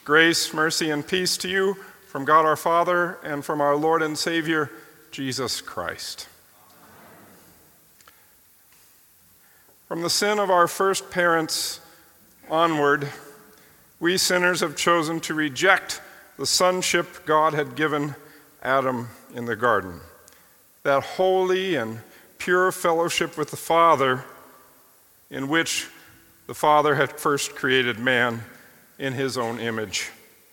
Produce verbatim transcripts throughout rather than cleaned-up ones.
Grace, mercy, and peace to you from God our Father and from our Lord and Savior, Jesus Christ. From the sin of our first parents onward, we sinners have chosen to reject the sonship God had given Adam in the garden, that holy and pure fellowship with the Father in which the Father had first created man in his own image.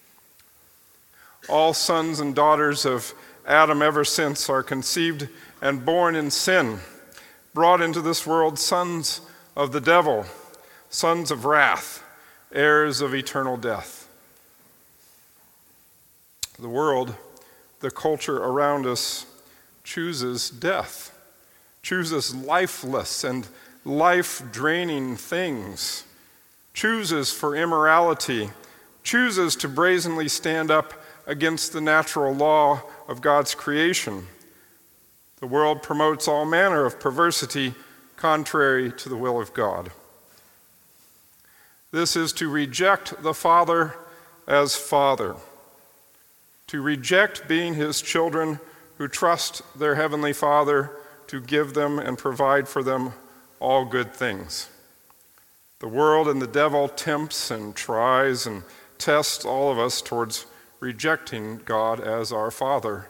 All sons and daughters of Adam ever since are conceived and born in sin, brought into this world sons of the devil, sons of wrath, heirs of eternal death. The world, the culture around us, chooses death, chooses lifeless and life-draining things, chooses for immorality, chooses to brazenly stand up against the natural law of God's creation. The world promotes all manner of perversity contrary to the will of God. This is to reject the Father as Father, to reject being his children who trust their heavenly Father to give them and provide for them all good things. The world and the devil tempts and tries and tests all of us towards rejecting God as our Father.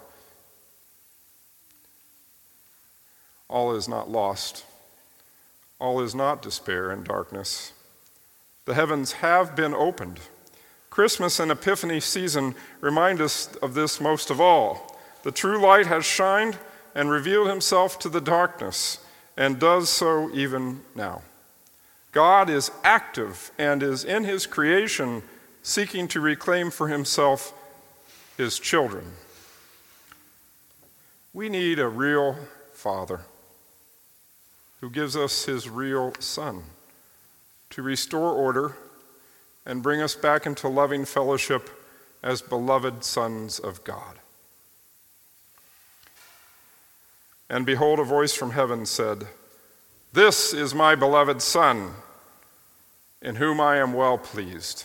All is not lost. All is not despair and darkness. The heavens have been opened. Christmas and Epiphany season remind us of this most of all. The true light has shined and revealed himself to the darkness, and does so even now. God is active and is in his creation, seeking to reclaim for himself his children. We need a real Father who gives us his real Son to restore order and bring us back into loving fellowship as beloved sons of God. And behold, a voice from heaven said, "This is my beloved Son, in whom I am well pleased."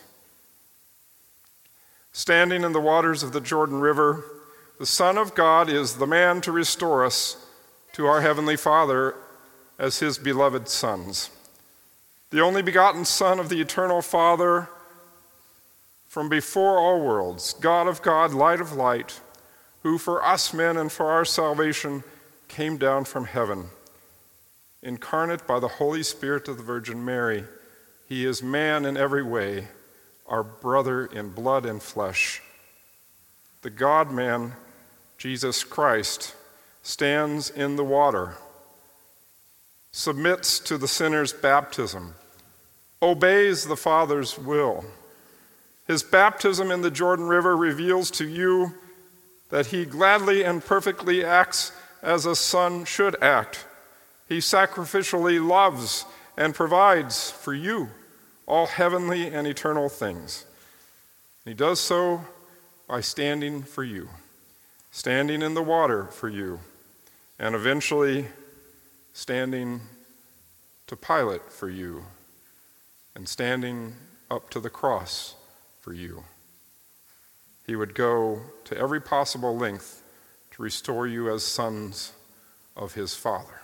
Standing in the waters of the Jordan River, the Son of God is the man to restore us to our Heavenly Father as his beloved sons. The only begotten Son of the eternal Father from before all worlds, God of God, light of light, who for us men and for our salvation came down from heaven. Incarnate by the Holy Spirit of the Virgin Mary, he is man in every way, our brother in blood and flesh. The God-man, Jesus Christ, stands in the water, submits to the sinner's baptism, obeys the Father's will. His baptism in the Jordan River reveals to you that he gladly and perfectly acts as a son should act. He sacrificially loves and provides for you all heavenly and eternal things. He does so by standing for you, standing in the water for you, and eventually standing to Pilate for you, and standing up to the cross for you. He would go to every possible length to restore you as sons of his Father.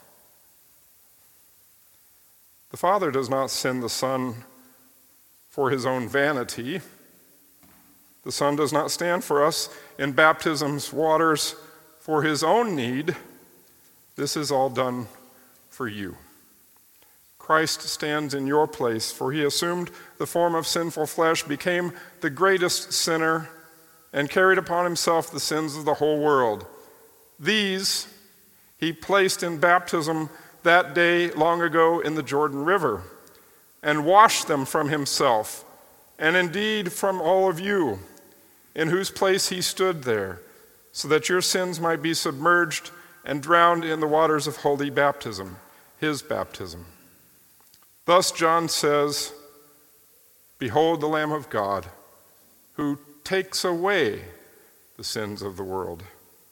The Father does not send the Son for his own vanity. The Son does not stand for us in baptism's waters for his own need. This is all done for you. Christ stands in your place, for he assumed the form of sinful flesh, became the greatest sinner, and carried upon himself the sins of the whole world. These he placed in baptism that day long ago in the Jordan River, and washed them from himself, and indeed from all of you, in whose place he stood there, so that your sins might be submerged and drowned in the waters of holy baptism, his baptism. Thus John says, "Behold the Lamb of God, who takes away the sins of the world."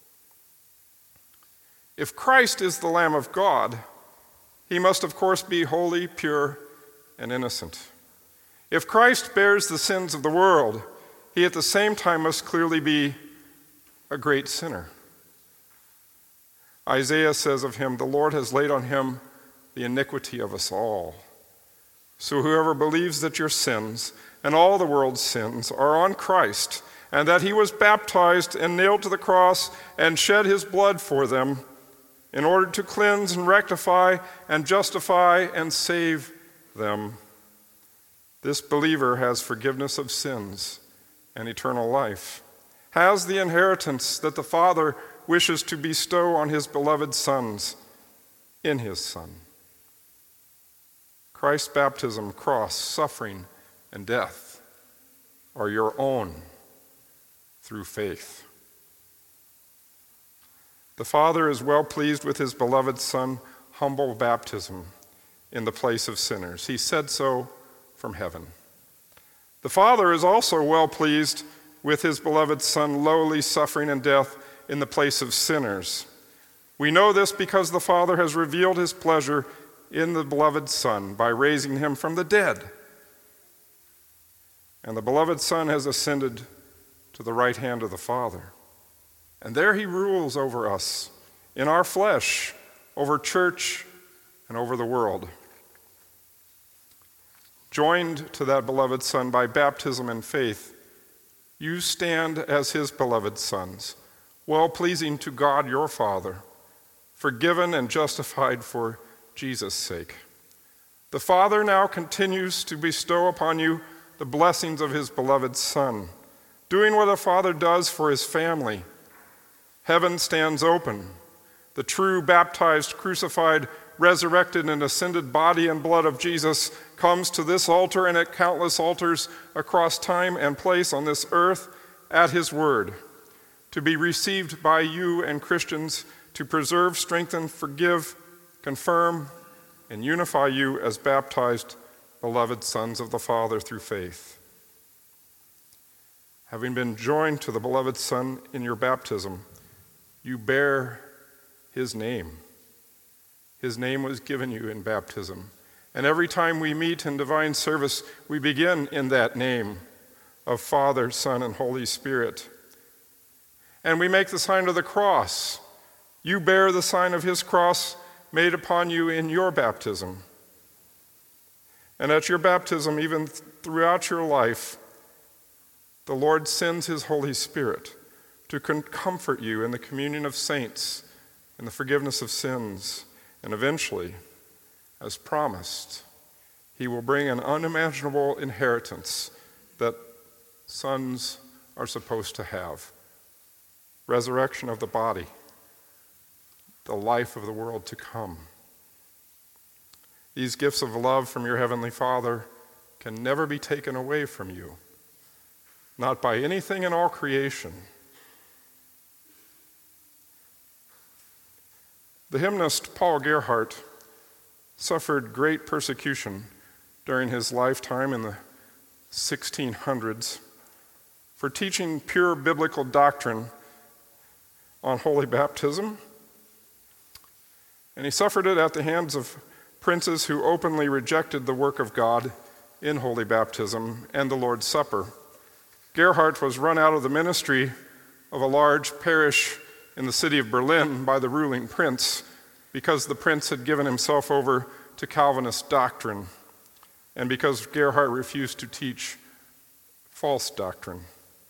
If Christ is the Lamb of God, he must of course be holy, pure, and innocent. If Christ bears the sins of the world, he at the same time must clearly be a great sinner. Isaiah says of him, "The Lord has laid on him the iniquity of us all. So whoever believes that your sins and all the world's sins are on Christ, and that he was baptized and nailed to the cross and shed his blood for them in order to cleanse and rectify and justify and save them, this believer has forgiveness of sins and eternal life, has the inheritance that the Father wishes to bestow on his beloved sons in his Son." Christ's baptism, cross, suffering, and death are your own through faith. The Father is well pleased with his beloved Son's humble baptism in the place of sinners. He said so from heaven. The Father is also well pleased with his beloved Son lowly suffering and death in the place of sinners. We know this because the Father has revealed his pleasure in the beloved Son by raising him from the dead. And the beloved Son has ascended to the right hand of the Father. And there he rules over us in our flesh, over church, and over the world. Joined to that beloved Son by baptism and faith, you stand as his beloved sons, well-pleasing to God your Father, forgiven and justified for Jesus' sake. The Father now continues to bestow upon you the blessings of his beloved Son, doing what a father does for his family. Heaven stands open. The true, baptized, crucified, resurrected, and ascended body and blood of Jesus comes to this altar and at countless altars across time and place on this earth at his word, to be received by you and Christians to preserve, strengthen, forgive, confirm, and unify you as baptized, beloved sons of the Father through faith. Having been joined to the beloved Son in your baptism, you bear his name. His name was given you in baptism. And every time we meet in divine service, we begin in that name of Father, Son, and Holy Spirit. And we make the sign of the cross. You bear the sign of his cross made upon you in your baptism. And at your baptism, even throughout your life, the Lord sends his Holy Spirit to comfort you in the communion of saints and the forgiveness of sins. And eventually, as promised, he will bring an unimaginable inheritance that sons are supposed to have. Resurrection of the body, the life of the world to come. These gifts of love from your heavenly Father can never be taken away from you, not by anything in all creation. The hymnist Paul Gerhardt suffered great persecution during his lifetime in the sixteen hundreds for teaching pure biblical doctrine on holy baptism. And he suffered it at the hands of princes who openly rejected the work of God in holy baptism and the Lord's Supper. Gerhardt was run out of the ministry of a large parish in the city of Berlin by the ruling prince because the prince had given himself over to Calvinist doctrine and because Gerhardt refused to teach false doctrine.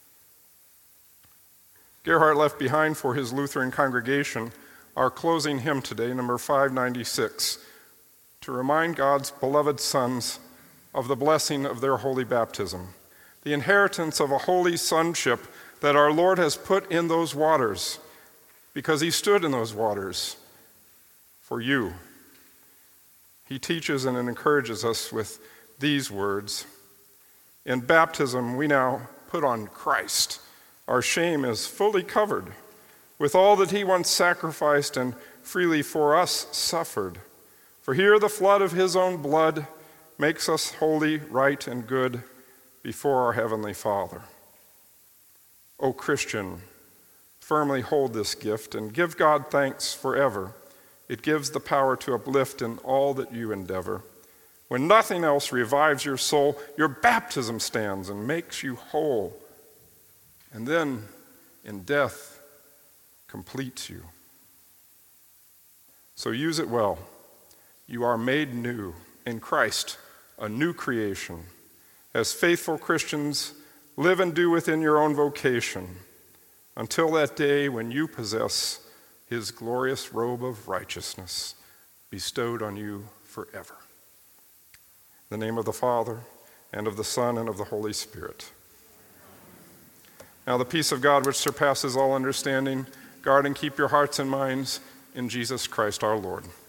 Gerhardt left behind for his Lutheran congregation our closing hymn today, number five ninety-six, to remind God's beloved sons of the blessing of their holy baptism, the inheritance of a holy sonship that our Lord has put in those waters because he stood in those waters for you. He teaches and encourages us with these words. In baptism, we now put on Christ. Our shame is fully covered with all that he once sacrificed and freely for us suffered. For here the flood of his own blood makes us holy, right, and good before our heavenly Father. O Christian, firmly hold this gift and give God thanks forever. It gives the power to uplift in all that you endeavor. When nothing else revives your soul, your baptism stands and makes you whole and then in death completes you. So use it well. You are made new in Christ, a new creation. As faithful Christians, live and do within your own vocation until that day when you possess his glorious robe of righteousness bestowed on you forever. In the name of the Father, and of the Son, and of the Holy Spirit. Now the peace of God, which surpasses all understanding, guard and keep your hearts and minds in Jesus Christ our Lord.